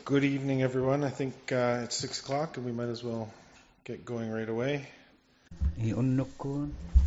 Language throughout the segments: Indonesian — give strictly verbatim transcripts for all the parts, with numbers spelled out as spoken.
Good evening, everyone. I think uh, it's six o'clock and we might as well get going right away. I-unlock ko.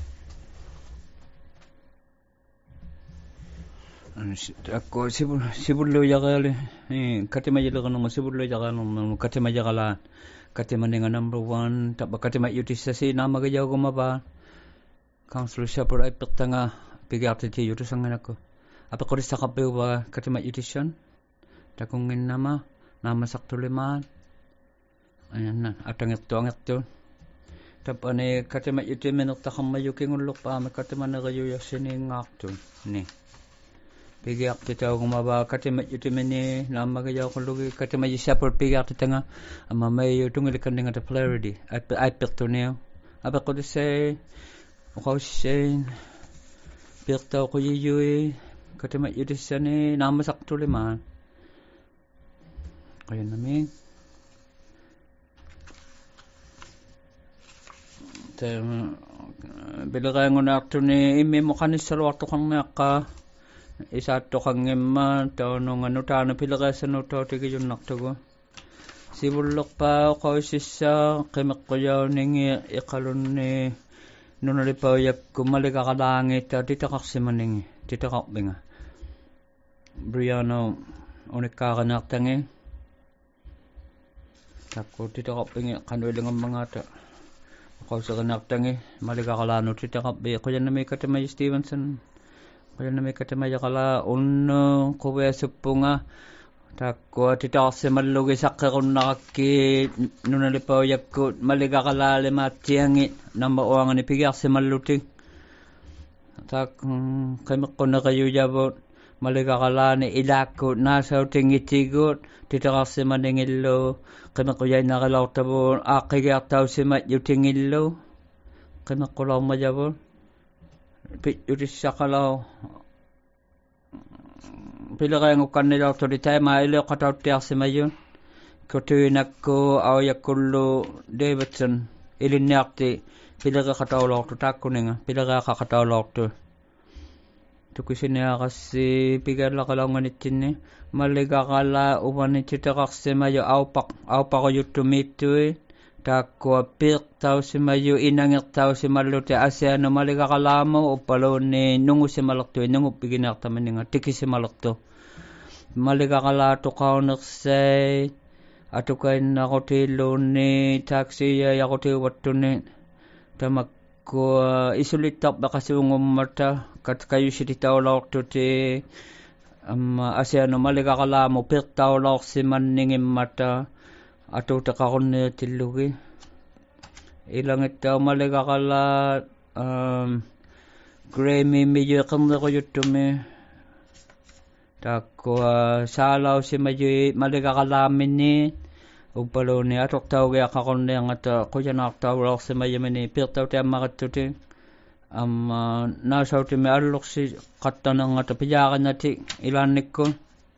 Ako sibul sibullo yakale eh katima yelo no sibullo yakano no katima yakala katima ninga number one taba katima yutisasi nama ga yago maba council shepherd ay petanga pigate ti yutu sanganako apa ko sa kape wa katima yutishan takungin nama nama saktuleman ayan atang ito ang ito tapane katima yutimen takam mayuking ulok pa katima na gayo yasini ngakto ni Pigiak kita gumaba katima yutimene nama gaya kulugi katima yisapor pigiak tanga ama may tungil kandinga ta clarity at ay pertoneo aba ko say ko say perto ko yuyui katima yutisane nama sakto lima kaya namin te bilaga ngona aktune ime mo kanis sa waktu kang naka isa to kangema to no ngano ta na pilaga no to tigi yun nakto sibulok pa ko sisa kemek ko yaw ningi ikalon ni nunali pa yap kumali ka kadangi ta titakak si maningi titakak binga Briano unik ka kanak tangi tako titakak binga kanwili ng mga ta ko sa kanak tangi mali ka kalano titakak binga ko yan na may katamay Stevenson kaya na may katamaya kala unno kuwe supunga takwa tita se mallugi sakkaron nakaki nunalipaw yakko maliga kala lima tiangi namba oang ni pigak se malluti tak kamak ko na kayo jabot maliga kala ni ilako nasa tingitigot tita se maningillo kamak ko yay nakalaw tabo akigak taw se mat yutingillo kamak ko law majabot Yuris sakalaw pila kaya ngukan nila otorita maile kataw tiyak si mayon kutuinak ko awayak kullo Davidson ilinakti pila ka kataw lok to takko ninga pila ka kakataw lok to tukusin niya kasi pigar la kalaw nganitin ni maliga kala uman ni titakak si mayo awpak awpak ko yutumito eh takwa pik tau si mayo inangik tau si malo te asya no maliga kalamo o palo ni nungu si malakto nungu piginak taman nga tiki si malakto maliga kala to kaunak say ato kay nakotilo ni taxi ya yakote wato ni tamak ko uh, isulitak baka si ungum mata kat kayo si titaw lak to ti um, asya no maliga kalamo pik tau lak si maningim mata ato takakon ni tilugi ilang ito maliga kala um, Grammy medyo kanda ko yutume tako uh, salaw si medyo maliga kala mini upalo ni atok tao kaya kakon ni ang ata kuya naktaw lak si medyo mini pirtaw tayo makatuti um, uh, nasaw ti may alok si kata ng ata pijakan nati ilanik ko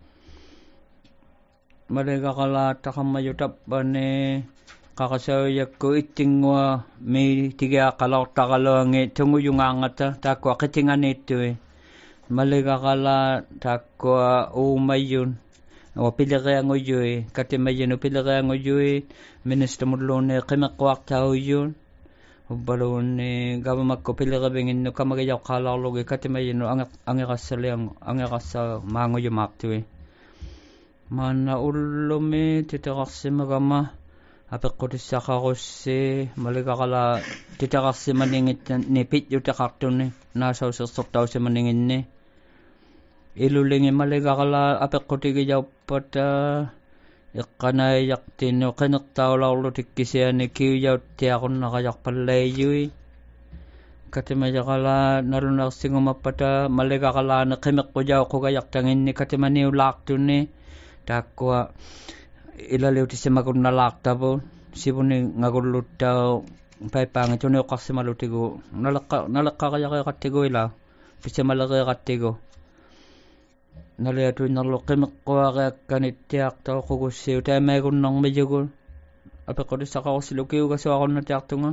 maliga kala takamayutap ba ni kakasayak ko itingwa may tiga kalaw takalongi tungo yung angata takwa kitingan ito eh maliga kala takwa umayun o pilagaya ngoyo eh katimayin o pilagaya ngoyo eh minister mudlo ni kimakwak tao yun o balon ni gabamak ko pilagabingin no kamagayaw kalaw logi katimayin o angakasaliang angakasa mangoyo makto eh mana ulumi titakaksi magama apek ko tisaka ko si maliga kala titakaksi maningit ni pit yu takakto ni nasa usasok tao si maningin ni ilulingi maliga kala apek ko tigiyaw pata ikanay yaktin o kanak tao laulo tikisiya ni kiyaw tiyakon nakayak palayoy katimaya kala narunak singumapata maliga kala nakimek ko jaw ko gayak tangin ni katimaniw lakto ni takwa ilaliw ti si magun nalakta po sibuni ngagulot daw paipang ito niyo kasi malutigo nalaka nalaka kaya kaya katigo ila pisi malaka katigo naliyato naloki makwa kaya kanitiak tao kukusiw tayo may kun nang medyo ape ko di saka ko silukiw kasi ako natiak to nga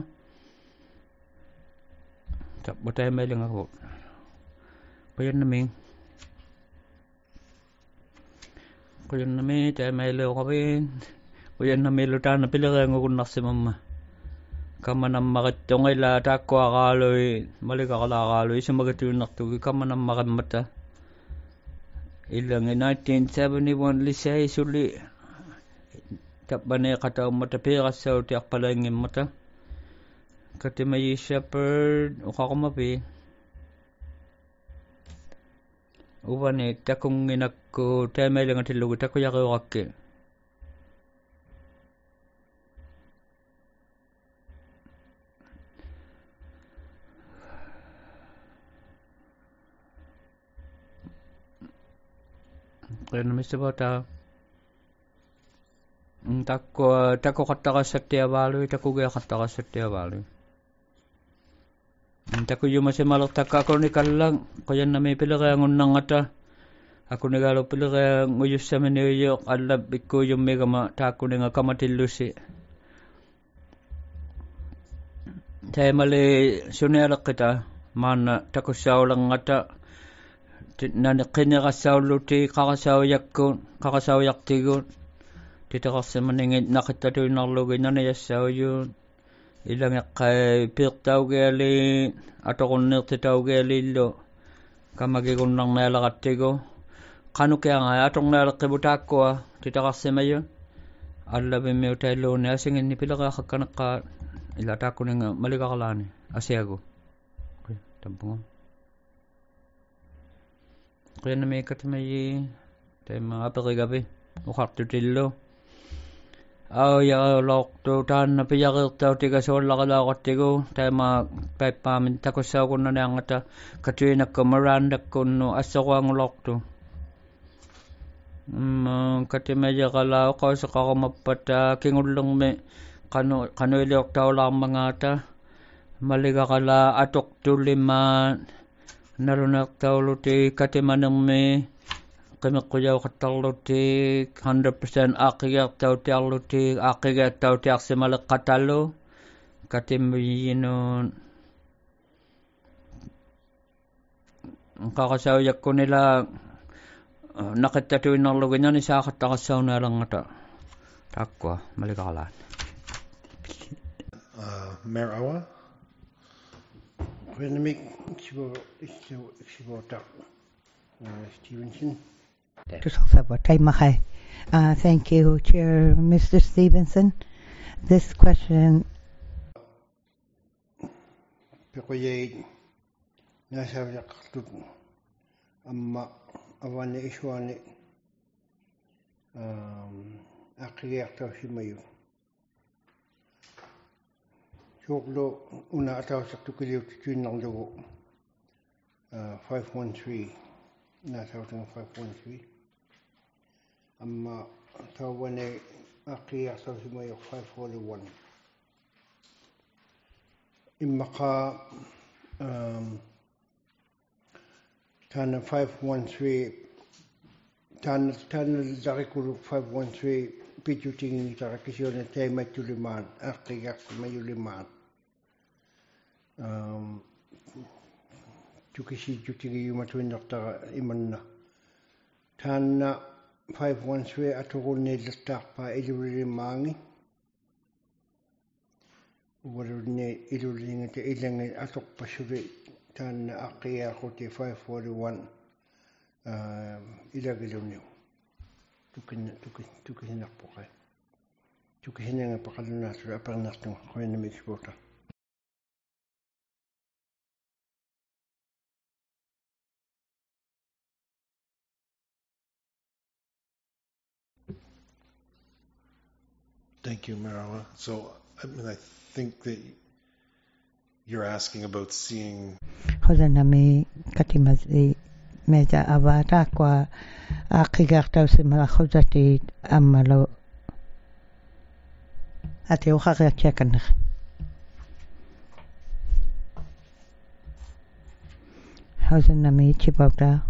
tapos tayo may lang ako payan naming kuyan na mi tayo may leo kawin kuyan na mi lutan na pilira ngukunak si mama kamanam makitong ila tako akaloy malika kalakaloy isa magatunak tugi kamanam makamata ilang in nineteen seventy-one lisay suli tapane kata mata pira sa uti akpalangin mata kati may shepherd ukakamapi uwane takong inakko tayo may lang atilugo tako yaki wakki kaya namin sa bata tako tako kataka sa tiabalo tako gaya kataka sa tiabalo tako yung masimalok taka ako ni kalang kaya namin pila kaya ngunang ata ako nagalo pila kaya nguyos sa miniyok alab ko yung mega ma tako ni nga kamatilusi tayo mali sunelak kita mana tako siya lang ata nanikini kasawluti kakasawyak ko kakasawyak tigo tita kasi maningit nakita to yung naklugay na nayasaw yun ilang kay pirtaw gali ato kung nirtitaw gali lo kamagi kong nang nalakat tigo kano kaya nga atong nalakibutak ko ah tita kasi mayon alabi may utaylo ni asingin ni pila kakakanak ka ilata ko nga malikakalani asiago okay tampong kaya na may katamayi tayo mga apagabi ukakto tilo aw ya lokto tan na piyakir tao tiga sol lakalakot tigo tayo mga paipamin tako sa ako na nangata katuwi na kamaranda ko no asa ko ang lokto um, katimaya kalao ko sa kakamapata kingulong me kano kano iliok tao lang mga ta maliga kala atok tuliman narunak taulo ti katimanang me kami kuyaw katalo ti one hundred percent akiyak tau ti alo ti akiyak tau ti aksimalak katalo katiminon kakasawiyak ko nila uh, nakitatuin ng lugar niya ni sa katakasaw na lang ata takwa malikalan uh, Mayor Awa Renamik Shibota Stevenson. Uh, thank you, Chair Mister Stevenson. This question. Pekoye Nasayak Amma Avani Ishwani Akiyakta Shimayu. Choklo una ataw sa tukiliw tutuin ng dawo five one three nataw ng five one three amma tawan ay akiya sa simayok five forty-one imaka um, tana five one three tana tana darikulu five one three pijuting tarakisyon na tayo may tuliman akiyak mayuliman um tukisi jutigi yumatuin doktor imanna tana five one three atukul ni letak pa ilulimangi walu ni iluling te ilang atok pasuri tana akiyak ko te five forty-one uh, ilagilunyo tukin tukin tukin nakpokay tukin nga pakalunat ra parnas no ko na mixbota. Thank you, Marawa. So, I mean, I think that you're asking about seeing. Hoda na mi katimazi meja avata kwa akigarta usimala khudati amalo ati ukhaga chekan hoda na mi chibauta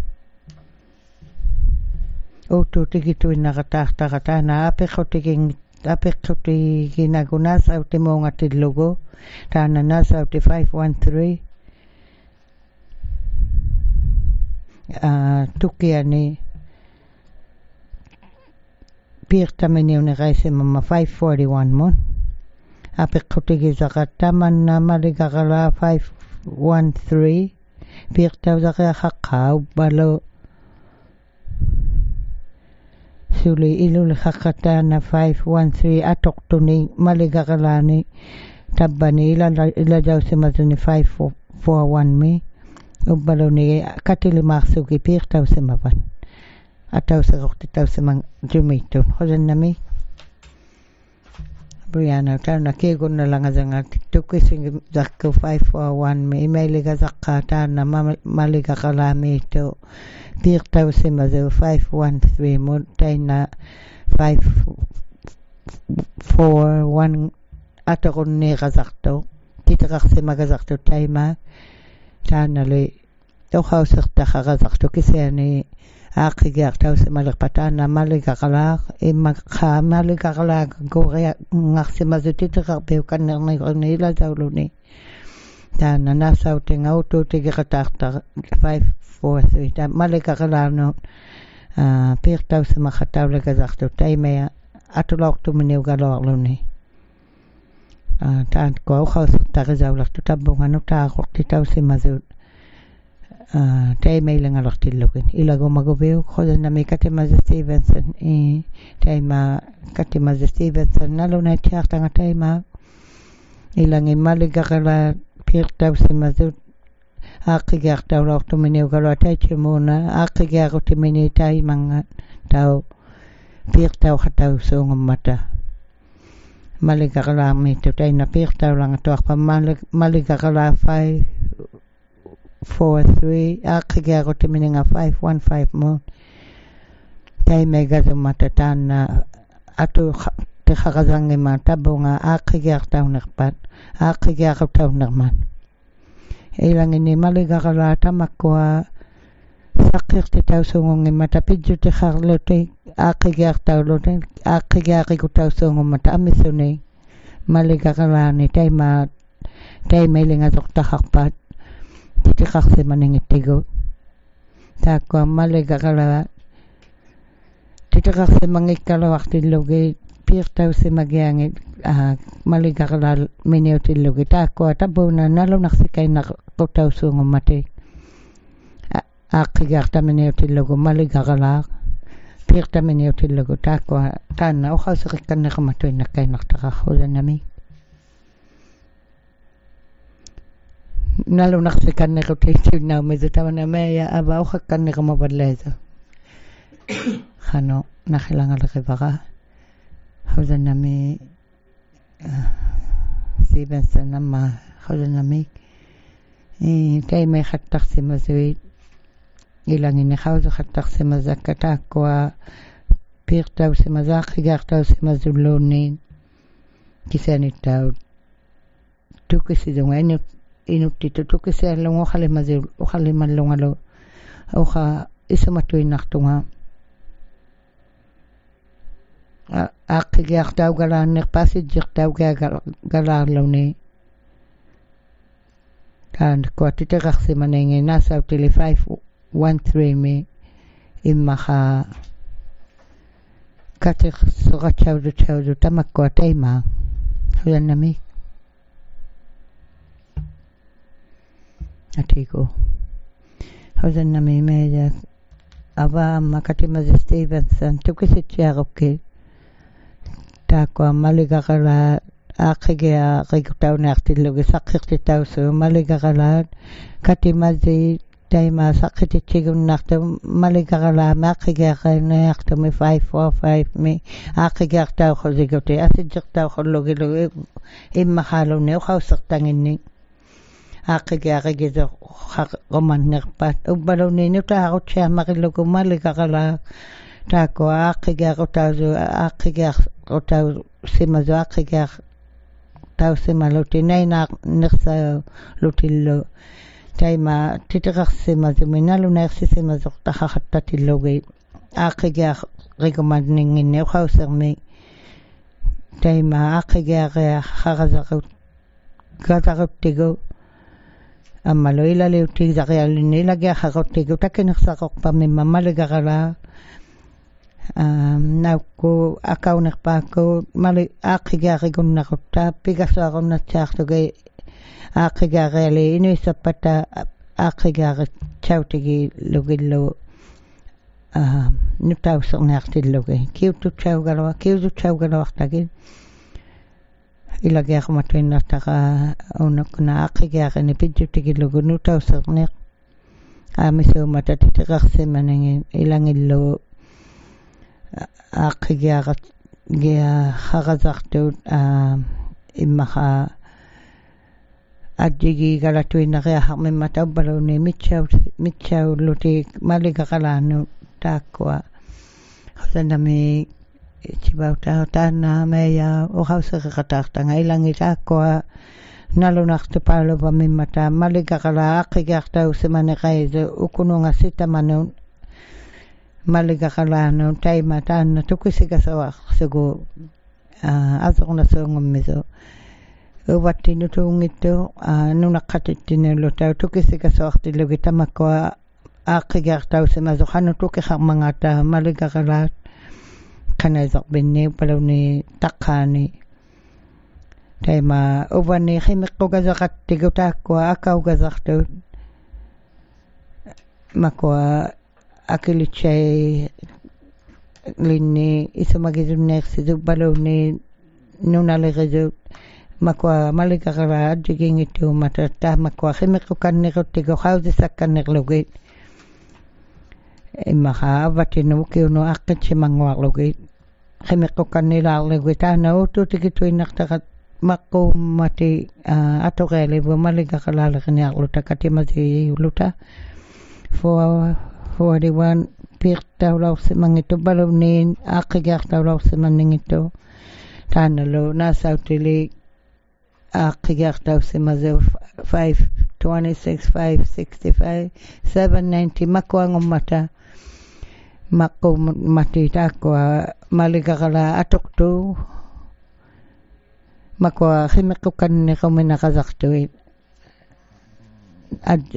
o to tikitu inagata ta na ape khotiking ape khoti ginagunas auti monga tilogo tana nas auti five one three uh, tukiani piirtamani uniraisi mama five forty-one mon. Apikutigi zakataman na maligakala five thirteen. Piirtau zakia hakau balo. Suli ilul hakata na five thirteen atok tuni maligakalani. Tabani ila ila daw si mazuni five forty-one mi. Ubalo ni katili maksugi piirtau si maban. Ataw sa kokti taw sa mga jumito. Hodan nami. Brianna, taw na kigon na lang nga nga tukising zakko five forty-one mi. Emaili ka zakka ta na maliga kalami ito. Piirtau si mazo five thirteen mo. Tay na five forty-one ato kon ni kazakto. Titakak si magazakto tay ma. Ta na li. Tawhaw sakta kakazakto kasi ni Akigiak tahu si malik patana malik kakalak imak ka malik kakalak gore ngak si mazuti tekak beukan nang nila jauh ni dan nasa uting auto tiga katak five four three dan malik kakalak no pir tahu si makataw le kazak tu tay maya atulok tu meniu galok lo ni dan kau kau tak jauh lak tu tabungan utak waktu tahu si mazut Uh, tay may lang alak tilukin. Ilago magubeo ko na may katimaza Stevenson. Eh, tay ma katimaza Stevenson. Nalo na tiyak tanga tay ma. Ilang imaliga kala pirtaw si mazut. Akigak taw lak tuminiw kala tay chimuna. Akigak o timini tay mga taw pirtaw kataw so ng mata. Maliga kala mito tay na pirtaw lang ito. Akpa maliga kala five four three akigia ko timini nga five fifteen mo tay mega zumatatan na ato te khagazangi mata bunga akigia taw nakpat akigia ko taw nakman ilang ini maliga kala tamakwa sakir te taw sungong mata pidju te kharlo te akigia taw lo te akigia ko taw sungong mata amisuni maliga kala ni tay ma tay mailinga dokta hakpat titikak si maningitigo. Tako maliga kala. Titikak si mangikala wakti lugi. Pirtaw si magyangit. Uh, maliga kala minyo ti lugi. Tako tabo na nalonak si kay nakutaw sungong mati. Akigak ta minyo ti lugi. Maliga kala. Pirta minyo ti lugi. Tako tana. Ukaw sa kikan na kamatoy na kay naktakakula nami. Nalo naksikan na ko teacher na medyo tawa na maya aba o kan na ko mabadleza khano nakhilangal kay baka hawdan nami Stevenson nama hawdan nami eh tay may khatak si mazui ilang ini hawdo khatak si mazakata ko pirtaw si mazak gaktaw si mazuloni kisani taw tukisi dongay inutito to kasi alam mo kali mazil o kali malong alo o ka isa matuin naktunga akigiak daw galan nek pasijik daw galan law ni kan ko titikak si manenge nasa utili five thirteen mi imma ka katik suka chawdu chawdu tamak ko tayma hulan nami Atiko. Hawdan na may media. Aba makatimaza Stevenson. Tukisi tiyaroke. Tako maliga kala. Akigia kikutaw na aktilugi. Sakik titaw so. Maliga kala. Katimazi. Tayma sakit tichigun nakto. Maliga kala. Makigia kala na yakto mi five four five mi. Akigia taw ko zigote. Asijik taw ko logi logi. Imma halo ni. Ukaw saktangin ni. Akigia kigizo koman nerpat ubalo nino ta ako siya makilugo malika kala tako akigia ko tazo akigia ko tazo simazo akigia tazo simaluti na ina nirsa lutilo tayma titikak simazo minalo na si simazo takakatta tilogi akigia rekomand ningin ne khawser mi tayma akigia kaya khagazakut gazakut tigo Amalo ila leo tiga kaya nila kaya hakot tigo takin naksakok pa mi mamaliga kala Um, naukku akaunerpaakku mali aaqigaarigunnarutaa pigasaarunnatsaartugi aaqigaariali inuissappata aaqqigaarit tautigi lugillu uh, nutauserniartillugi kiututsaugalua kiututsaugaluartagi ilagiaqmatuinnartaqa unakkuna aaqqigaarini pidjutigillugu nutauserniaq aamisuumata titiqarsimanangi ilangillu aaqqigaarat gia harasartuut immaqa adjigi galatuinariaharmimma taubbaluni mitsaut mitsaulluti maligaqalaanu taakkua hosanami tibauta taana meja ohauseqataartanga ilangi taakkua nalunartu paaluva mimmata maligaqala aaqqigaaartausimaneqaisu ukununga sitamanun maligaqalaanu taima taanna tukisigasawaqsugu asornasuungummisu uvattinutuungittu nunaqqatittinullu tau tukisigasawaqtillugi tamakkua aaqqigaaartausimasu qanu tukiharmangata maligaqalaat qanaisorpinni paluni taqqaani taima uvani qimiqqugazaqattigu taakkua akaugasartuut makua akilitsai linni isumagisunneersisu paluni nunalerisu makua maligaqala adjigingittuumata taamakua qimiqqukanniruttigu qausissakkannerlugit immaqa avattinu kiunu aqqitsimanguarlugit qimiqqukkannilaarlugit taana uuttuutigituinnartaqat maqquummati atorealivu maligaqalaaleriarluta katimasiiuluta for forty-one pirtaulaursimangittu paluniin aaqqigaaartaulaursimanningittu taanalu naasautili aaqqigaaartausimasu five twenty-six five sixty-five seven ninety makkuangummata maqquummati taakkua maligaqala atoqtuu makua qimiqqukkanniquminaqasartuit ad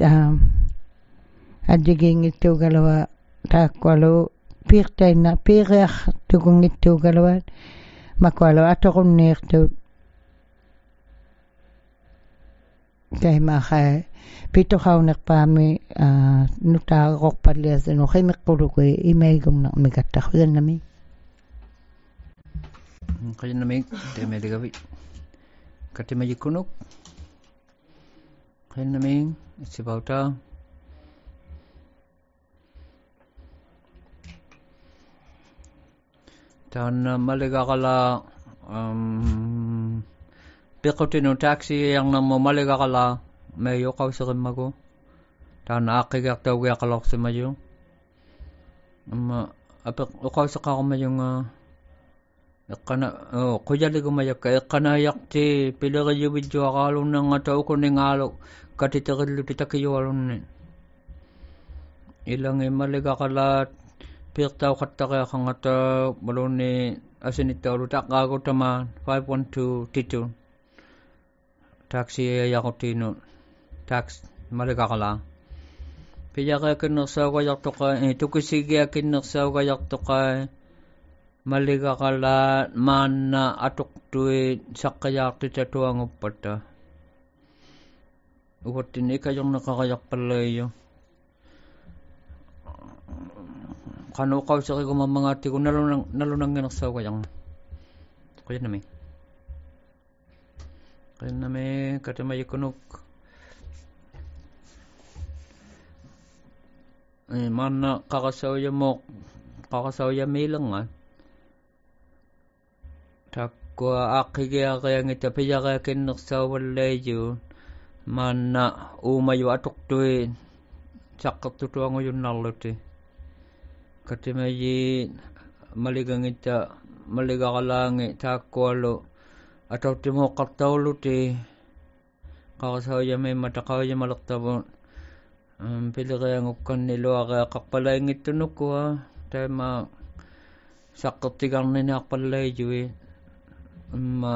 adjigingittuugalua taakkualu piirtainna piiriartukungittuugaluat makualu atoqunniirtuut kaimaqa pitoqaunerpaami nutaaqorpalliasunu qimiqqulugui imaigumnermikattaqusanami qayanami temeligavi katimajikunuk qayanami sibauta taana maligaqala um, piqutinu taxi yang namo maligaqala meyo qauseqimmagu taana aaqqigaaartaugiaqalorsimaju amma apeq uqauseqarmayunga eqqana qujaligumajaka eqqanaayaqti pileriyuvijjuaqaalunnangata ukuninngaalu katiteqilluti takiyualunni ilangi maligaqalaat piiqtauqattariaqangata maluni asinittaulu taqqaagutamaan five one two titu taxi yaqutinu tax maligaqala pijaqakinnersauqajartoqa tukisigiakinnersauqajartoqa maligaqala maanna atuqtui saqqajaartitatuanguppata uvattin ikajorneqaqajarpalleiyo qanu qauseqigumammangaattigu nalunang nalunanginersauqajanga qayanami qayanami katamayikunuk maanna qaqasauyamoq qaqasauyamiilenga takkua aaqqigaaqiangita pijaqakinnersauvalleiju maanna uumayu atuqtui saqqertutuanguyunnarluti katimaji maligangita maligaqalaangi taakkualu atauttimoqqartaulluti qaqasauyami mataqauyamalertavun piliqiangukkannilluaqiaqarpalaingittunukkua taima saqqertigarniniarpallaijui imma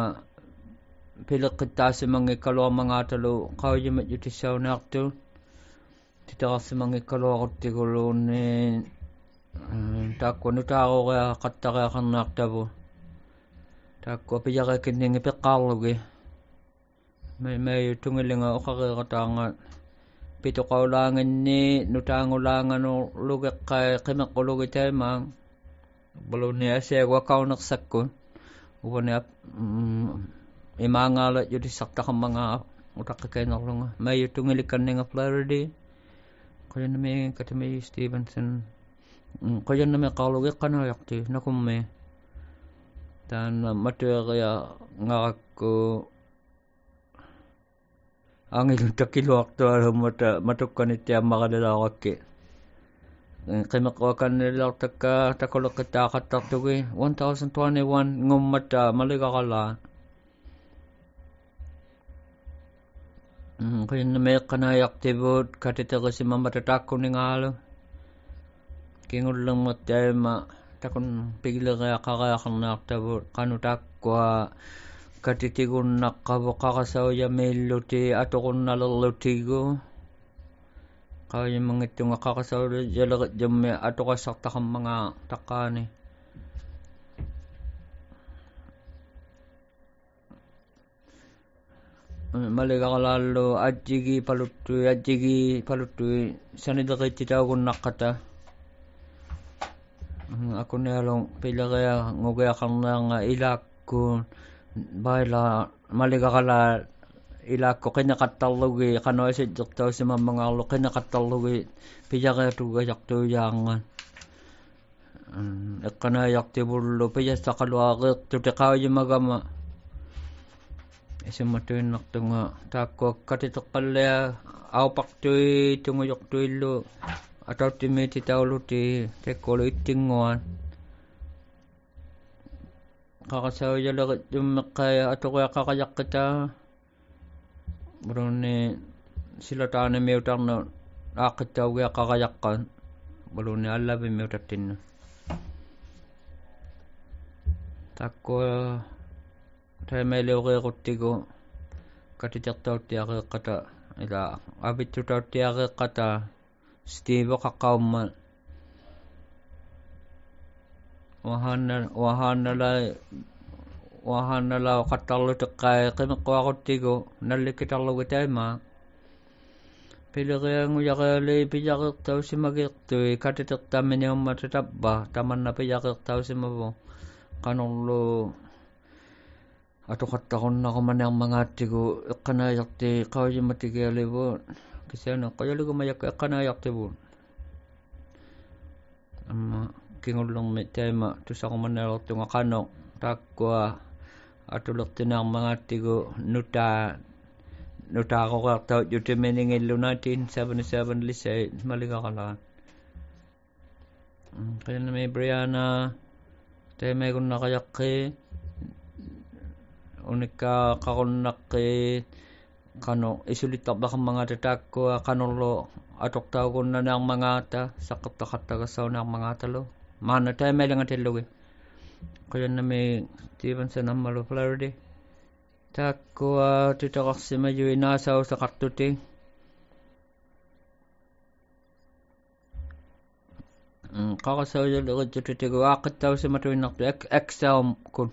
piliqqittaasimanngikkaluarmangaatalu qaujimat yutissauniartu titeqarsimanngikkaluaruttiguluunni takko nu taako kaya kattaka kannaaqtavu takko pijaka kinningi peqqaarlugi mai mai tungilinga uqaqiqataanga pituqaulaanginni nutaangulaanganu lugeqqai qimeqqulugi taimaang baluni aseegwa kaunersakku ubani imaangaala yudissartaqammanga utaqqikainerlunga mai tungilikanninga Florida qoyanami katami Stevenson qoyanami qaalugi qanaayaqti nakummi taan matueria ngarakku angilun takiluartualu mata matukkanittia maqalalaaqakki qimeqqawakannilartakka takuleqqitaaqattartugi one thousand twenty-one ngummata maligaqalaa qoyanami qanaayaqtivuut katiteqisimammata taakkuningaalu kingullermertaima takun pigileриақариақарнаартаву qanutakkua katitigunnaqqavu qarasauyameilluti atoqunnalerlutigu qaayimangittunga qarasaulle yalerit-jammi atoqassartaqammanga taqqaani maligaqalaallu ajjigi paluttui ajjigi paluttui sanileqittitaugunnaqqata akunialung pileria ngugeaqarneanga ilaakkuun baila maligaqala ilaakku qineqattarlugi qanoisittertausimammangaarlu qineqattarlugi pijareatugajaqtuiyaangan eqqanaajaqtivullu pijassaqaluareertuti qaujimagama isumatuinnartunga taakku katiteqqallia aupaqtui tungujortuillu atauttimiiti tauluti tekkuulu ittinguan qarasaujaleritummeqqaya atoqiaqaqajaqqita baluni silataanimiutarnu aaqqittaugiaqaqajaqqan baluni allavimiutattinna takku taimailuuqiiquttigu katitertauttiaqiiqqata ila avittutauttiaqiiqqata Steve qaqqaumma wahanna wahannala wahannala qattarluteqqai qimeqquaquttigu nallikkitarlugi taima pileriangu yaqali pijaqiirtausimagiirtui katitertamminiumma tatabba tamanna pijaqiirtausimavu qanorlu atoqattaqunnaqumanermangaattigu eqqanaajarti qaujimatigialivu kisana qayalugumayakka eqqanaajartivuun amma kingullermi taima tusaqumannaalertunga qano taakkua atulertinaarmangaattigu nutaa nutaaqoqeartaut yutiminingillu nineteen seventy-seven lisai maligaqalaan qinami Brianna taimaigunnaaqajaqqi unikka qaqunnaqqi qano isulittarbaqammangata taakkua qanorlu atoqtaugunnanaarmangaata saqqertaqattagassaunаарmangaatalu maana taimailangatillugi qoyannami Stevenson ammalu Florida taakkua tutaqarsimayui naasausaqartuti qarasaujalerittutigu aaqqittausimatuinnartu aksaum kun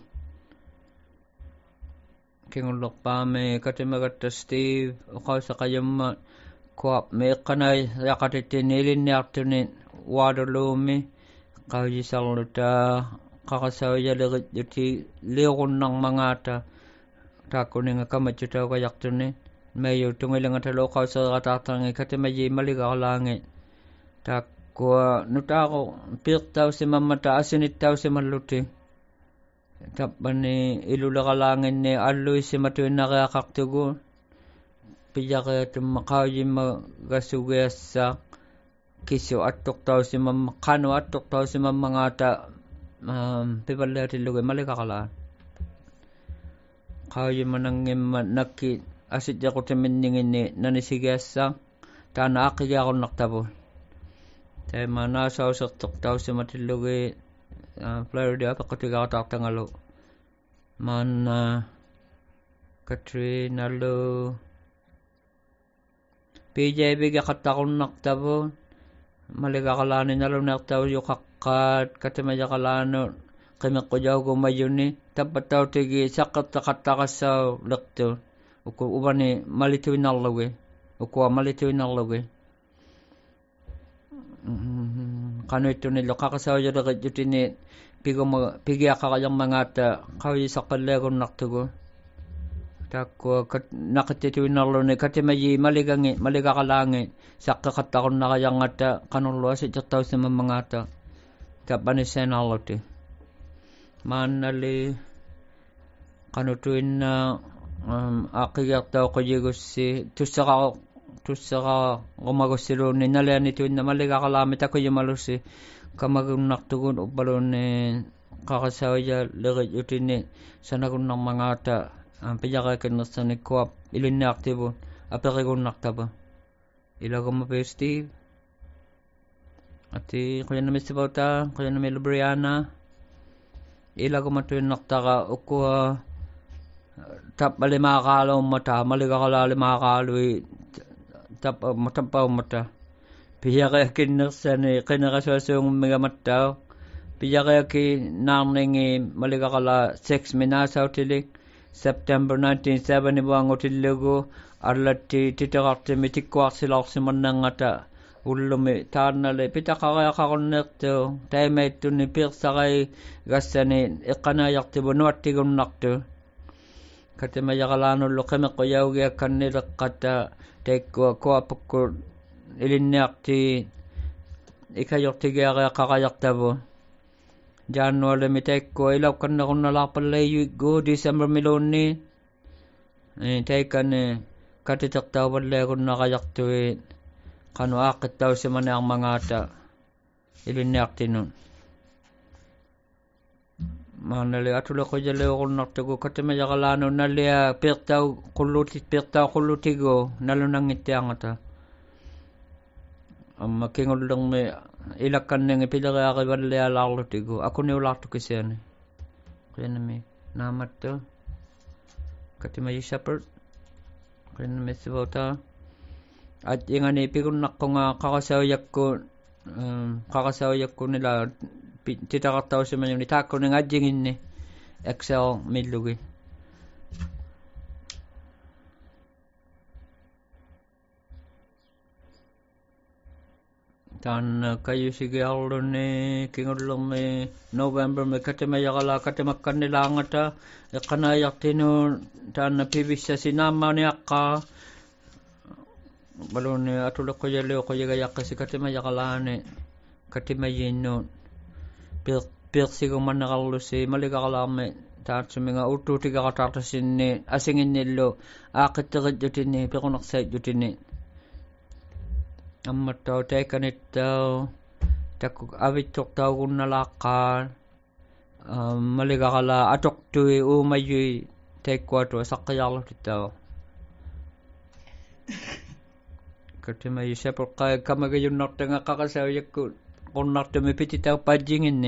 kingullerpaami katimagatta Steve uqausaqayamma kuap meeqqanai yaqatittiini ilinniartuni Waterloomi qaujisarluta qarasaujaleritti liuqunnarmangaata taakkuninga kamatsutaugajaqtuni mayu tungilangatalu uqauseerataartarangi katimaji maligaqalaangi taakkua nutaaqu piiqtausimammata asinittausimalluti tappani iluleqalaanginni alluissimatuinnariaqartugu pijaqiatumma qaujimma gasugiassa kisu attortausimamma qanu attortausimammangaata pipalliatillugi maligaqalaa qaujimmanangimma nakki asitjaqutiminninginni nanisigiassa taana aaqigiaqunnertavu taima naasausertortausimatillugi Florida peqqutigaartaartangalu maanna Katrina lu P J B-ga qattaqunnertavu maligaqalaani nalunertavu yuqaq laqat katema yakalano qimiq qujaugu mayuni tappatau tigi saqqatta qattaqassau liqtu uku ubani malituinallugi ukua malituinallugi qanuittuni loqaqasau yaliqitjutini piguma pigiaqaqajang mangata qawi saqqalleegunnartugu takkua naqattituinarluni katimayi maligangi maligaqalaangi saqqaqattaqunnaqa qanullu asitjartaussima mangata tappanissainarluti maannali qanutuinna aqigertau qujigussi tussaqa tussaqa qomagussiluunni nalianituinna maligaqalaami takuyimalussi kamagunnartugun uppalunni qaqasauja liqitjutini sanagunnarmangata pijaqakinnersani kuap ilinniartibun apeqigunnartapa ilagumma pe Steve ati qoyanami sibauta qoyanami Lubriana ilagumma tuinnartaqa ukua tappalimaaqaaluummata maligaqalaalimaaqaalui tappa tappaummata pijaqakinnersani qinaqasuasuungummigamattaa pijaqaki naarningi maligaqala six minasautilik September nineteen seventy buangutillugu arlatti titaqartimi tikkuarsilaorsimannangata ullumi taarnali pitaqariaqarunneertu taimaittunni piirsaqai gassani iqqanaajartibu nuattigunnartu katima yaqalaanullu qimeqquyaugiakkannileqqata taikkua kuapukku ilinniarti ikajortigiaqiaqaqajartavu Januari mitaikko ilaw kanna kunna lapallayuiggu December miluunni taikane katitaktawalle kunna qajartui qanu aaqittausimani armangata ilinniartinun maanali atule qujaleequnnartugu katima yaqalaanu nalia piiqtau qulluti piiqtau qullutigu nalunangittiangata amma kingullungmi ilakkanningi pileqiaqivallialaarlutigu akuniulartukisiani qinami naamattu katimayi shepherd qinami sivota atjingani pigunnaqquga qaqasaujakku qaqasaujakkunila titaqartausimani taakkuning ajjinginni excel millugi tan kayusigiarluni kingullumi November me katimajaqala katimakkannilaangata iqqanaajartinu taanna pivissa sinaammaniaqqa baluni atuleqqujaliu qujigajaqqisi katimajaqalaani katimayinnuun piiqsigumanneqarlusi maligaqalaarmi taatsuminga uttuutigaqatartasinni asinginnillu aaqitteqitjutini piqunaqsaitjutini ammattau taikanittau takku avittortaugunnalaaqqa maligaqala atoqtui uumayui taikkuatu saqqijarlutittau katimayi sapulqai kamagajunnartanga qaqasaujakku qunnartumi pititau pajjinginni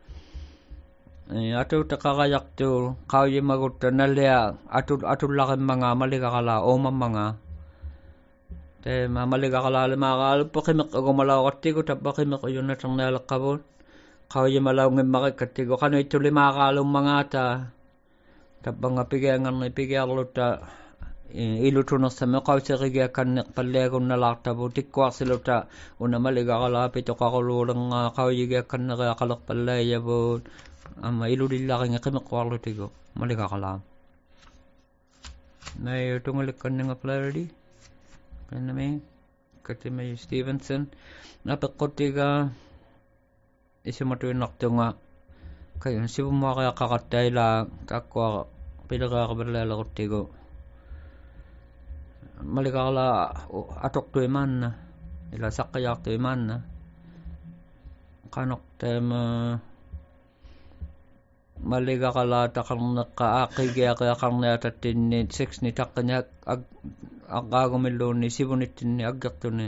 atuuta qaqajartu qaujimagutta nalia atu atullaqimmaga maligaqala uumammaga te maligaqalaali maaqaalu paqimeqqagumalaoqartigu tappaqimeqquyunnaternaaleqqavut qaujimalaungimmaqikkattigu qanuittuli maaqaalummagaata tappanga pigiangarni pigiarlutta ilutunersami qauseqigiakkanneq palliagunnalaartavu tikkuarsiluta una maligaqalaa pitoqaquluulenga qaujigiakkanneqiaqalerpallaayavut amma ilulillaqingi qimeqquarlutigu maligaqalaa nay tungalikkanninga clarity kanami katimay Stevenson napeqqutiga isimatuinnartunga kayun sibumaqiaqaqattaila takkua pileqiaqaballeeleruttigu maligaqala atoqtuimaanna ila saqqijaartuimaanna qanoqtaama maligaqala taqarneqqa aaqigiaqiaqarniatattinni six ni taqqini aqqaagumilluunni sivunittinni aggertuni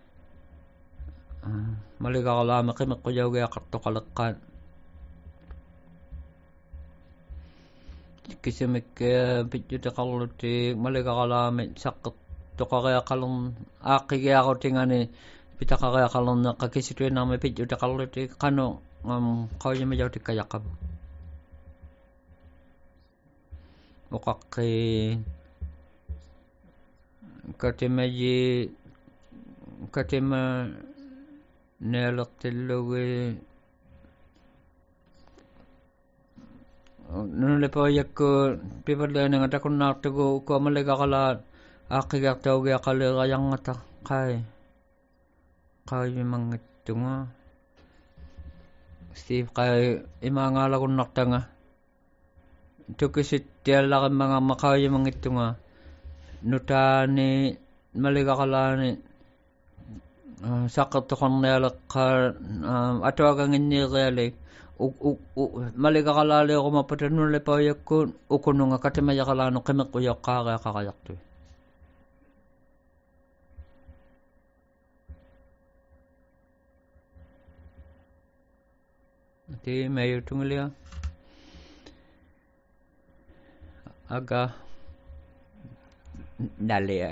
maligaqalaami qimeqqujaugiaqartoqaleqqaat kisimikka pitjutaqarlutti maligaqalaami saqqertoqariaqalern aaqqigiaqutingani pitaqariaqalernneqqa kisituinarmi pitjutaqarlutti qanu ngam kaya majaw ti kayakab ukaki katemaji katema nelaktillogi nunule pa yakko pipadla nga takon naktago ko malaga kala akigak tawgi akali kayang ngata kai kai mangitunga Steve kai imangala kun naktanga tukisit tiala kan mga makaya mangitunga nutani malaga kala ni sakat tukang nalak ka atwagang inni gale malaga kala le ko mapatanu le pa yakko ukuno nga katemaya kala no kemek ko yakka kakayak tu Ti mayo tunglia aga dalia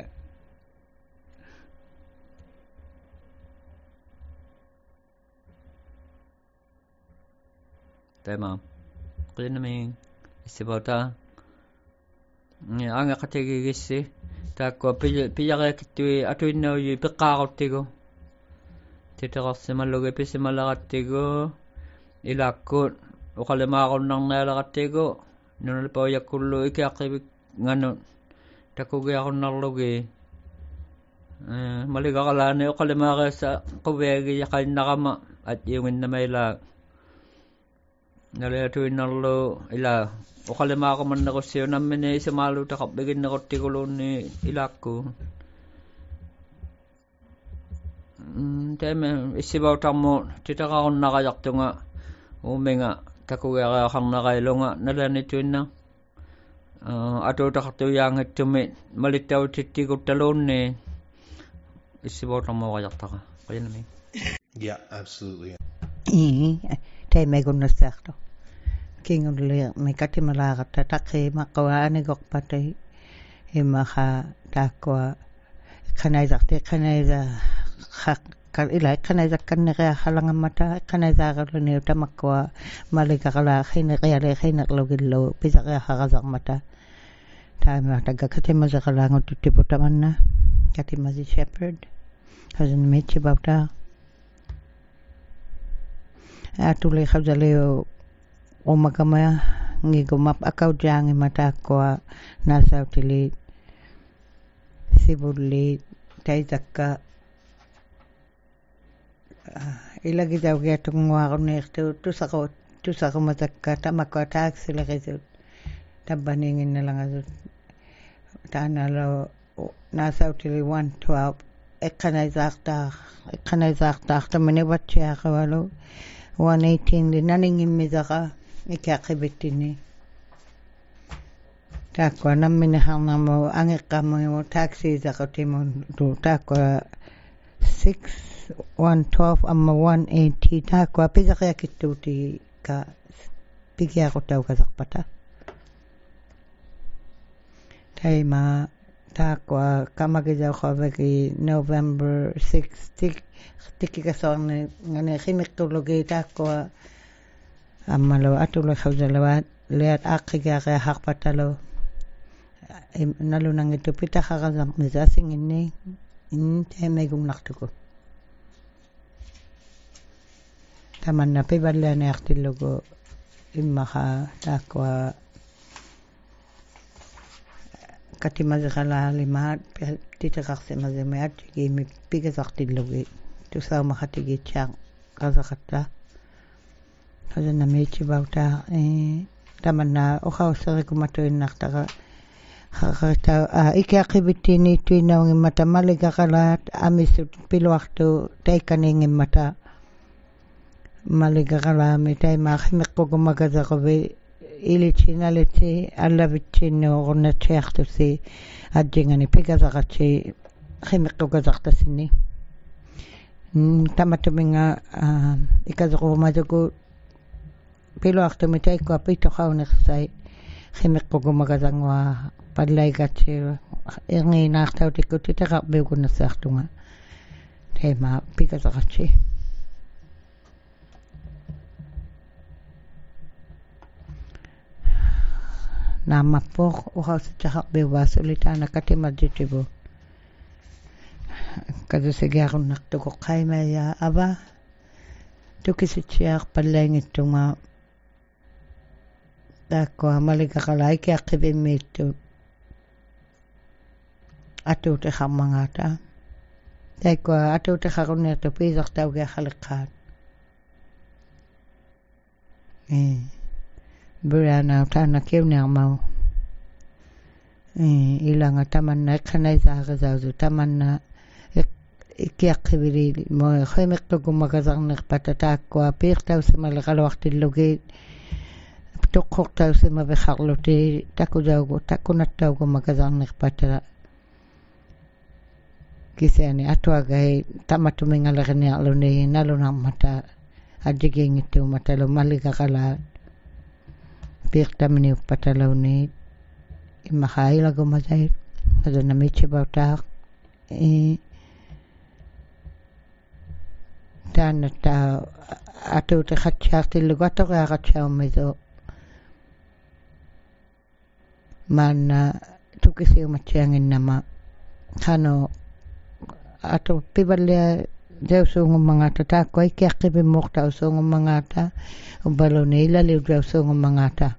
tema kaya namin isibota anga kategi gisi tako piyaka kitui atu ino yu pekakottigo titakasse maluge pisi malakattigo ilakut ukalimakon ng nalakattigo nunalipaw yakullo ikiakibik ngano takugi ako nalugi maligakalane ukalimaka sa kubegi yakay nakama at yung namayla nalayatuin nalo ila ukalimaka man ako siyo namin eh isamalu takapigin na kotigulo ni ilako teme isibaw tamo titaka akong nakayakto nga uminga takuga kang nakailo nga nalanituin na ato takto yang itumi malitaw titigo talon ni isibaw tamo kayakta ka kaya namin Yeah, absolutely. I tay may gunasakto king ulle may katimalagat tatake makawaani gokpatay imaka takwa kanay zakte kanay za kan ilay kanay za kanaya halangan mata kanay za kaluni tamakwa malika kala khine kaya khine logillo pisa kaya hakazak mata tama taga katima za kalango tutiputamanna katima zi shepherd hazan mechi bauta atulay khawzaleo umagamaya ngigumap akaw jangi mata kwa nasa utili sibuli taizaka ilagi daw kaya itong ngwako na ito tusako tusako mataka tamakwa taxi laki ito tabaningin na lang ito taanalo nasa utili one twelve ekanay zakta ekanay zakta tamanibat siya kawalo one eighteen din naningin mizaka ikakibitini takwa naminahang namo angik kamo mo taxi zakoti mo do takwa six one twelve amma one eighty takwa pizakya kituti ka pigya ko taw kazakpata taima takwa kamagizaw kawagi November sixth tik tiki kasong ngane khimikologi takwa amalo atulo khawzalawat liat akiga kaya hakpatalo nalo nang ito pita kakazam mizasing ini in teme gum naktuko taman na pibadla na yaktilogo imaka takwa katimazakala limat titakakse mazamayat kimi pigazaktilogi tusaw makatigi tiyang kazakata kasi na mechi bauta eh taman na ukaw sa kumatuin naktaka kakata ah ikiakibiti ni tuinaw ng mata maligakalat amisut pilwakto tay kaningin mata maligakalami tay makimik ko gumagaza ko be ilichin aliti alabichin no na chekto si adjingani pigazakachi khimik ko gazakta sini tamatuminga ikazako majago pilo akto mitay ko apito kaw naksay khimik ko gumagazangwa padlay gachi ingi naktaw tiko titakak biyo ko nasakto nga tay ma pigazakachi Namapok uhas tsaka bewasulita na katimajitibo. Kada sigaron naktukok kay maya aba. Tukisitsiak palengit tunga. Dako malika kalay kaya kibimitu. Atu te hamangata. Dako atu te haruneto pisak tau kaya halikat. Eh. Burana tana kiunya mau. Eh, ilanga tamanna kanai zaga zazu tamanna ikiakibiri mo khemek to gumagazang nakpatata ko apir taw sima lekal wakti logi tokkok taw sima bekharloti taku jawgo takunat taw gumagazang nakpatata kisani atwa gai tamatu mengalarni alone nalona mata adjiging itu mata lo malika kala pir tamni patalone imahai lagu mazai ada namichi bautak eh dan ta atu te khatchati lugato ga khatchao mezo mana tukisi machangin nama kano atu piballe jauso ngomangata ta koi kyakki be mokta so ngomangata ubalone ila le jauso ngomangata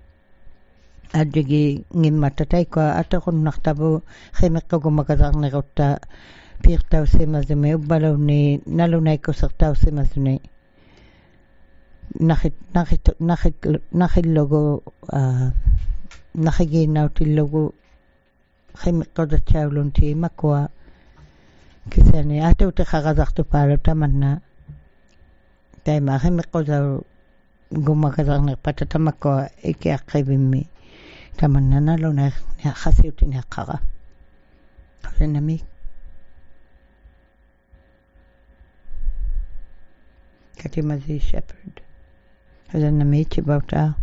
adigi ngimata tai ko atu kun naktabu khimekko gumagazang negotta pirtau semazme ubalone nalunai ko sartau semazne nakhit nakhit nakhit nakhit logo nakhigi nauti logo khimekko da chawlon ti makwa kisane atu te khagazaktu palo tamanna taima khimekko da gumagazang ne patata makwa iki akibimi tamanna nalunai khasiuti ne khaga khalenami Katimazi shepherd. Hada namichi bauta.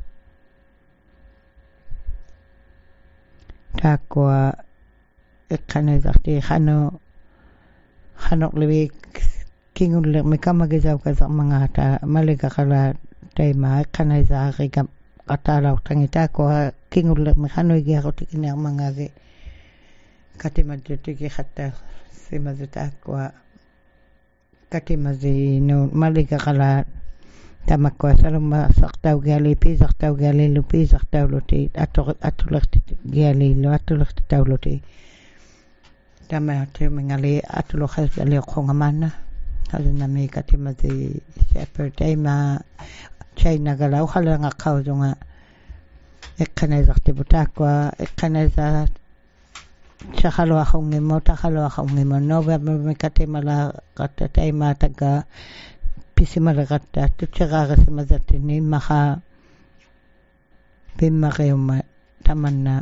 Takwa ikane zakti khano khano lewi kingul le mekama gezaw kaza mangata malika kala taima ikane zakti kam atala utangita ko kingul le mekhano gi akoti kina mangage katimazi tiki khatta simazi takwa Katimazi no malika kala tamakwa saluma saktau gali pi saktau gali lupi saktau loti atur atulakti gali lo atulakti tauloti tamate mengali atulokhat gali khongamana hadana me katimazi shepherd tema china gala khala nga khawjunga ekkane zakti butakwa ekkane za Chakalo akong ngimo, takalo akong ngimo. November may katimala kata tayo mataga pisimala kata. Tutsaka kasi mazatini maka bimakayo ma taman na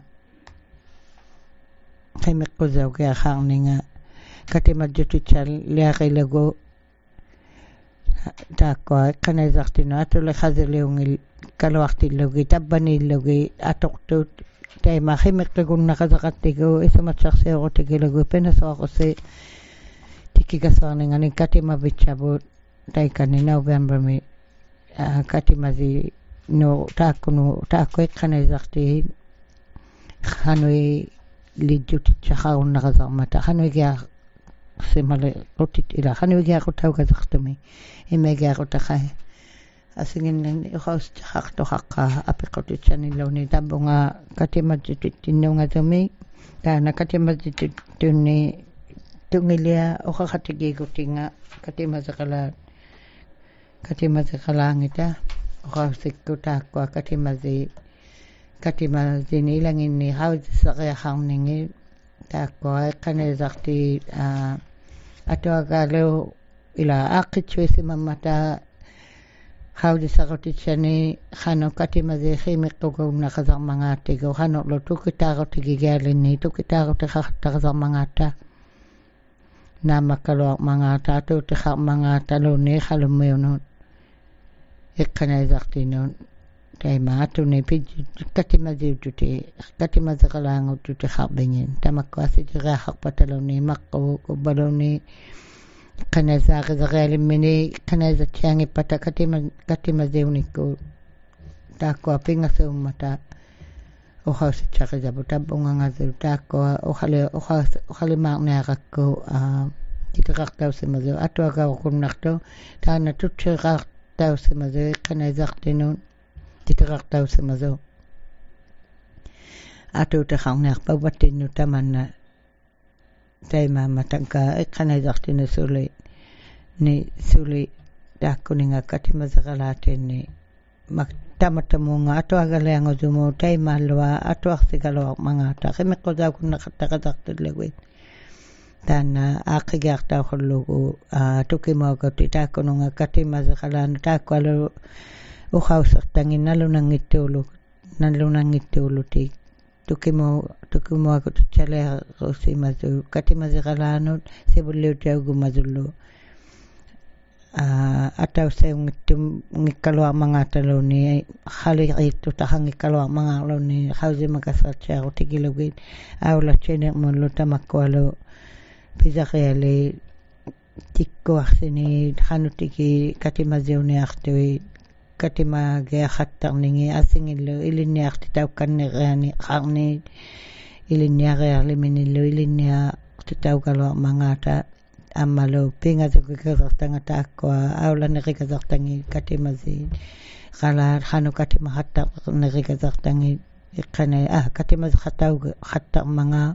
kay mikuzaw kaya kang nga katimadjututsal liya kay lago takwa kanay zaktino atulay khaziliong kalawakti logi tabani logi atoktut Tay mahimek lagun nakazakatigo isa matsaksi ako tigilago penaso ako si tikigaswang nganing katima bichabot tay kani November mi uh, katimazi no tako no tako ikanay zakti hanoi lijuti tsakaw nakazamata hanoi kaya si mali utit ila hanoi kaya ako tawag zaktumi ime kaya ako takay asingin lang ihaus tsakak to haka apikotit siya nilaw ni tabo nga katimadjititino nga dumi kana katimadjititino ni tungilya o kakatigigot nga katimazakala katimazakalangita o kasikutako katimazi katimazi nilangin ni haus sakayakang ningi tako ay kanizakti ato agalo ila akitswe si mamata Hawdi sakotit siya ni Hano katimazi khimik to gaw na kazang mga tigaw Hano lo tukitako tigigalin ni tukitako tikakazang mga ta na makalo mga ta to tikak mga talo ni halumayo nun ikanay zakti nun tay maato ni pidyo katimazi tuti katimazi kalango tuti hakbingin tamakwasi tikakak patalo ni makko kubalo ni Kanaza kazagali mini kanaza tiangi pata katima katima zeuniko tako apinga seumata ohausi chakajabu tabunga ngazu tako ohale ohas ohale makna kakko tikaktau semazo atu aga kunakto tana tutikaktau semazo kana zaktinu tikaktau semazo atu takangnak pabatinu tamanna taima matangka kana zaktinu suli ni suli dakuninga katimazakalatini mak tamatamunga ato agaleango zumo tay malwa ato aksigalo mga ta kemi ko daw kun nakatakatakto lewe dan akigakta khulugo tukimo ko tita ko nga katimazakalan ta ko lo ukhausak tangin nalo nang itulu nalo nang itulu ti tukimo tukimo ko tchale ko si mazu katimazakalan sebulio tagu mazulu Uh, atau saya ngitum ngikaluang mga talo ni hali itu tahang ngikaluang mga lo ni hausi makasat siya ko tigilugin awla chenek mo lo tamakwalo pisa kaya li tikko aksini hanu tiki katimazyo ni aktoi katima gaya khatang ningi asingin lo ilin ni akti tau kan ni gani khang ni ilin ni agaya limini lo ilin ni akti tau kaluang mga ta amalo pinga zuki kazakhtanga takwa awla niki kazakhtangi katimazi kala hanu katima hatta niki kazakhtangi ikane ah katimazi hatta hatta mga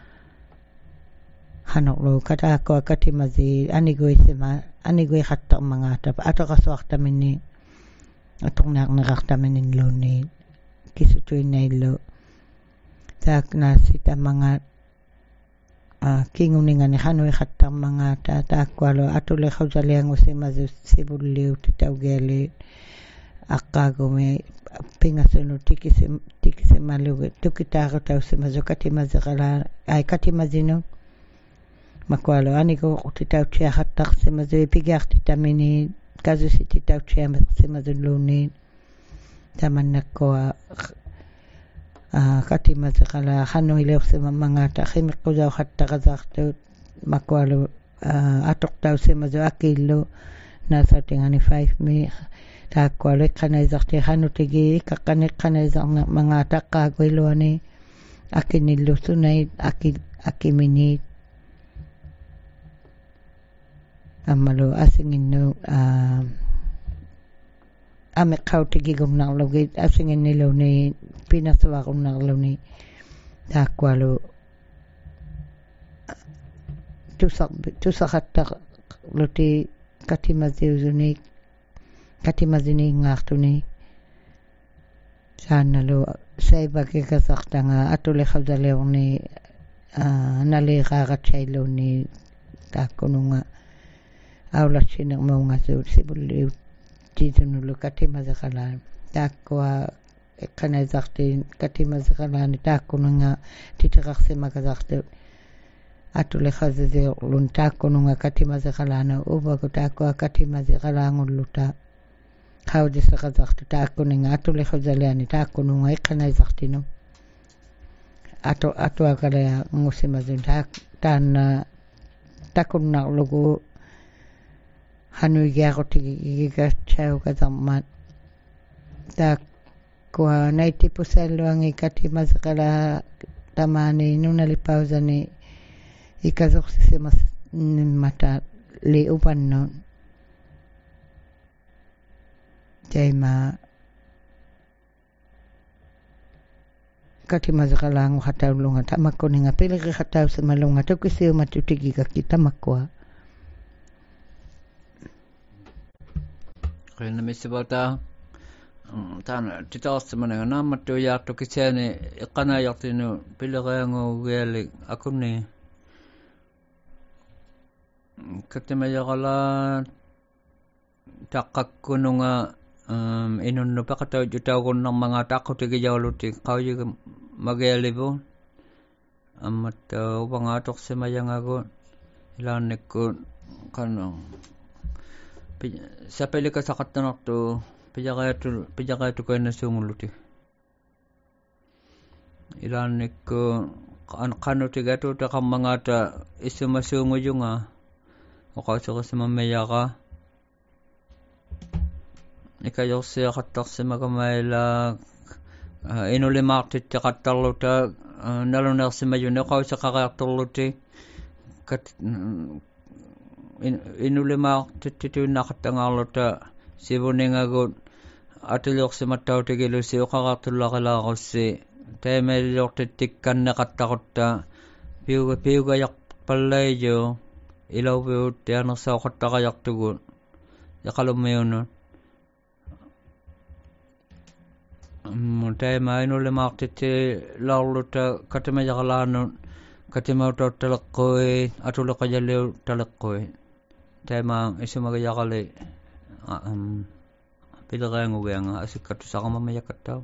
hanu lo kata ko katimazi anigoi sema anigoi hatta mga ta ato kaswakhta minni atong nak nakakhta minni lo ni kisutuin na ilo tak nasita mga Uh, kinguningan ni hanu ikhatang mga tatakwalo atule khawjaliang usemazu sibuliu titaugeli akago me pingasunu tikise tikise malu tukitaro tau semazu katimazakala ay katimazino makwalo aniko titau chia hatak semazu pigak titamini kazu sititau chia semazu luni tamanako Uh, katimazakala hanu ileo sema mga ta khimi kuzaw hatta kazakto makwalo uh, atok tau sema zo akilo nasa tingani five mi ta kwalo kana zakti hanu tigi kakane kana zakna mga ta kagwilo ani akinilo sunay akil akimini amalo asingin no uh, ame kau tigi gong nang logi asingin nilo ni pinasawa kong nang lo ni takwalo tusak tusak hatta loti katimazi uzuni katimazi ni ngaktu ni sana lo say bagi kasakta nga atule khawdalew ni uh, nali kakatsay lo ni takuno nga awla sinang mau nga sibuli tidunulu katimazakalan takwa kana zakti katimazakalan takuno nga titiraksi magazakti atule khazizi lun takuno nga katimazakalan uba ko takwa katimazakalan luta hawdi sakazakti takuno nga atule khazaliani takuno nga kana zakti no ato ato akala ngusimazun tak tan takuno na logo hanu yako tigi ka chao ka zaman tak kwa ninety percent luang ikati mazakala tamani nuna lipauza ni ikazoksi mas mata li upan non jaima kati mazakala ngu hatau lunga tamako ninga pili ka hatau sa malunga tukisiyo matutigi ka kita makwa. Kena mesti bata tan titas mana nama tu ya tu kisene kana ya tinu pilagango gele akune katema ya gala takakkununga inun no pakata juta gon ng mga takot ti jawluti kayu magele bo amat ubangatok sa mayangago ilanek ko kanong sa pili ka sakat na nakto pijaka pijaka to ko na sumuluti ilanik ko kan kanu tiga to ta mga ta isumasungo yung ah o kasi ko sa mamaya ka ikayo siya katak sa magamayla inulimaartit qattarluta nalunersimayune qauseqariartorluti kat inulimaartittuinnaaqattangаарluta sivuningagut atiliorsimattautigilusi uqaqartullaqilaarusi taimaliortit tikkanneqattaqutta piuga piugajaqpallaijo ilauviut tianersauqattaqajartugut yaqalummiunu taima inulimaartitti laarluta katimajaqalaanu katimautuuttaleqqui atuleqajaliu taleqqui taima isumagajaqali pileqaangugianga asikkattusaqamamajakattau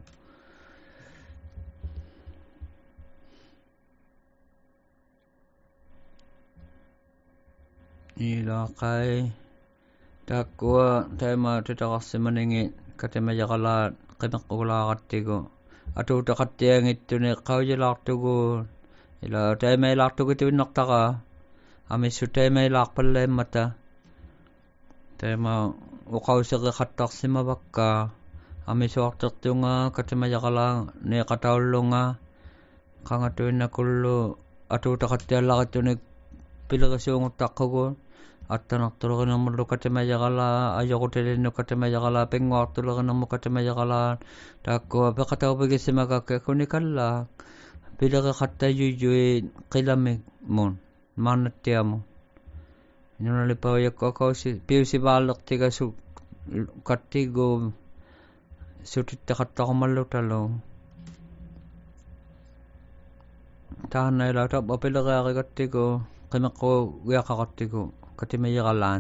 ilaqai takkua taima tutaqarsimaningi katimajaqalaat qimeqqulaaqattigu atuutaqattiangittuni qaujilaartugu ila taimailaartugu tuinnertaqa amissu taimailaarpallaimata taima uqauseqeqattarsimavakka amisuartertunga katimajaqalaa neqataullunga qangatuinnakullu atuutaqattiallaqittunik pilerisuunguttaqqugu attanartuleqinermullu katimajaqalaa ajoqutilinnu katimajaqalaa pinguartuleqinermu katimajaqalaa taakkua peqataupigissimakakka kunikallaa pilereqattayuyui qilamik mun maannattiamu inunalipaujakku akausi piusivaallertigasu kattigu sutittaqattaqumallutalu taannaila tappa pilereaqikattigu qimeqqu uiaqaqattigu katimajaqalaan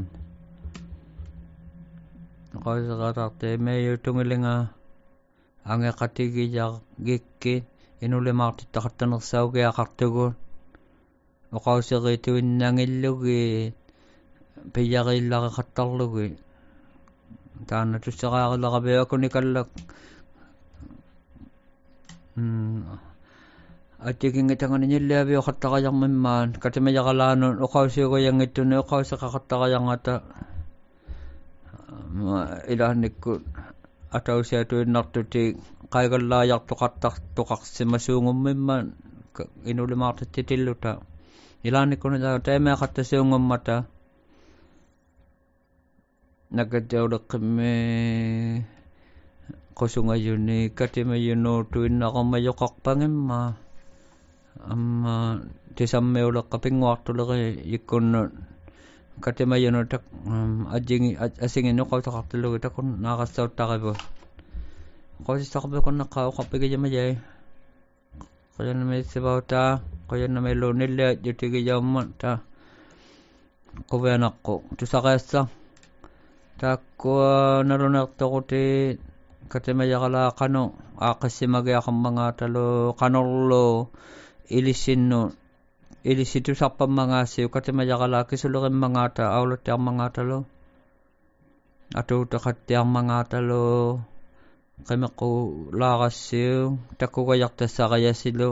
qauseqatarti meeyutungilinga angeqatigijaq gikki inulimaartittaqattanersaugiaqartugu uqauseqiituinnangillugi piyaqillaqeqattarlugi taanna tusseqaaqileqapiakunikalak atikingitanganiñilliaviuqattaqajarmimmaan katimajaqalaanun uqausiuguyangittuni uqauseqaqattaqajangata ilaannikkut atausiatuinnartuti qaigallaajartuqartartuqarsimasuungummimmaan inulimaartittitilluta ilaannikkuni taimeaqattasiungummata nakatauleqqimmi qusungajuni katimayunuutuinnaqamajoqarpangimma amma tisammiuleqqa pinguartuleqi yikkunnut katimayunutak ajingi asinginnuqautaqartullugi takun naaqassauttaqiput qoisissaqapiqunneqqaa uqarpigijamajai qoyannamiissivautaa qoyannamiilluunilliat jutigijaummat quvianaqqu tusaqaassa takkua nalunertoquti katimajaqalaa qanu aaqissimagiaqammangaatalu qanorlu ilissinnu ilisitusarpammangaasiu katimajaqalaa kisuleqimmangaata auluttiarmangaatalu atuutaqattiarmangaatalu qimeqqu laaqassiu takkugajartassaqajasilu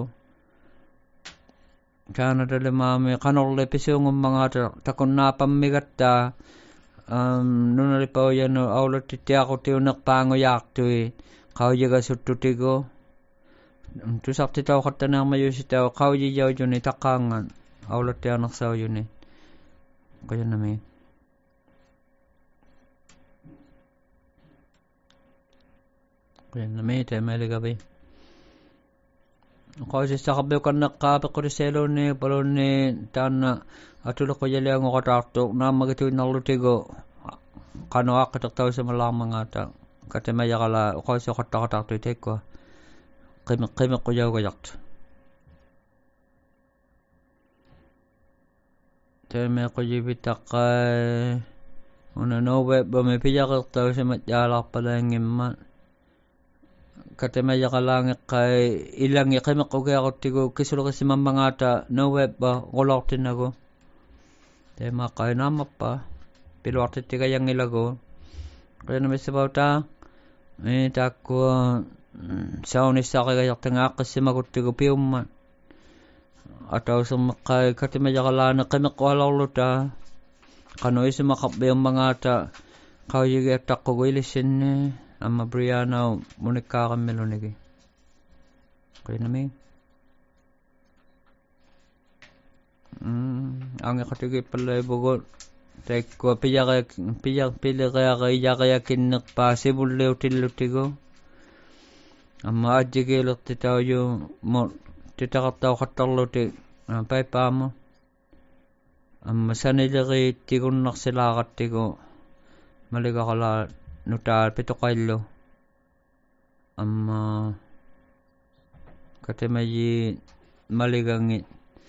kaanatalimaami qanorlu pisuungummangaata takunnaapammigattaa nunalipaujanu auluttittiaqutiunerpaangujaartui qaujigassuttutigu tusartitauqattaneermayusitau qaujijaujuni taqqaangan auluttianersaujuni qoyannami qoyannami taimaligavi qoisissaqapiukanneqqaapeqqutisailuunni palunni taanna atuleqqujalianguqataartuq naammagituinnerlutigu qanu aaqqiteqtausimalaarmangaata katimajaqalaa uqausioqattaqatartui taikkua qime qimeqqujaugajartu taimeqqujivitaqqai unanuuveppami pijaqertausimat jaalarpalaangimma katimajaqalaangeqqai ilangi qimeqqugiaquttigu kisuleqisimammangaata nuuveppa qulortinnagu taimaqqai naamappa piluartittigajangilagu qoyanamissavautaa i taakkua saunissaaqigajartanga aaqqissimaguttigu piumma atausermeqqai katimajaqalaane qimeqqualorluta qanu isimaqarpiummangaata qaujigiattaqqugu ilissinni amma Brianna munikkaaqammilunigi Kaya namin. Hmm, ang ikatigi pala ibugot. Taikwa pija kaya pija pili kaya kaya kaya kinnak pa sibulle utilutigo. Amma ajige lotti tau yo mo titakatau khatalluti pai paamo. Amma sanilagi tigunnak silaqattigo maliga kala nutar pitokaillo. Amma katemaji maligangi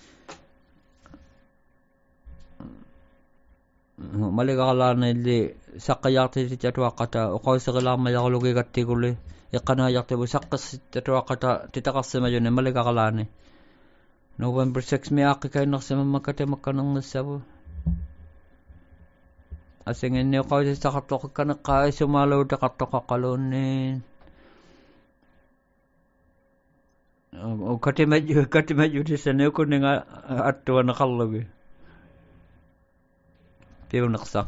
maliga kala nili saqqayaqti titatuaqata uqawsiqilama yaqlugi gattiguli iqana yaqtibu saqqas titatuaqata titaqassima jone maliga kalani November sixth mi aqi kainaqsima makate makkanang nasabu asingin ni uqawsi saqattoq kanaqqa isumalu taqattoq qaluni o katimaju katimaju disane ko ninga attu na qallugi Piu naqsa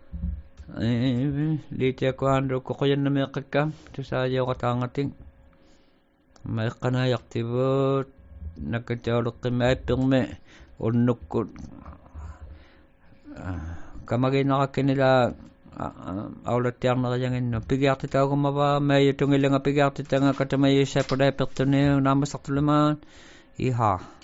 eh lite ko andro ko koyan na meqka to sa yo qatangating may qana yaqtibu nakajawlaq ma pirme unnukku kamagi nakakinila awlattiarnera yanginno pigiarti taugumava may tungilenga pigiarti tanga katamay sa pada pertune namasartulman iha